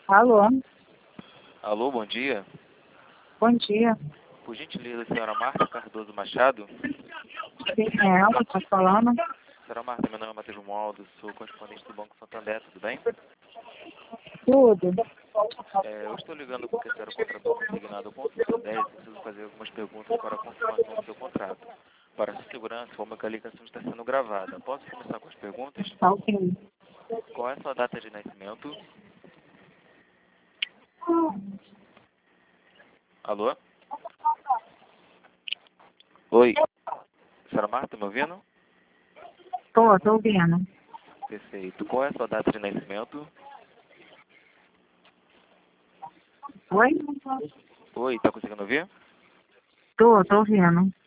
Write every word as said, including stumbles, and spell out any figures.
Alô, Alô, bom dia. bom dia. Por gentileza, senhora Marta Cardoso Machado? Quem é ela? Tá falando? Senhora Marta, meu nome é Matheus Romualdo, sou correspondente do Banco Santander, tudo bem? Tudo. É, eu estou ligando porque a senhora contratou consignado com o Santander e preciso fazer algumas perguntas para a confirmação do seu contrato. Para sua segurança, como que a ligação está sendo gravada. Posso começar com as perguntas? Tá ok. Qual é a sua data de nascimento? Alô? Oi. Senhora Marta, me ouvindo? Tô, tô ouvindo. Perfeito. Qual é a sua data de nascimento? Oi? Oi, tá conseguindo ouvir? Tô, tô ouvindo.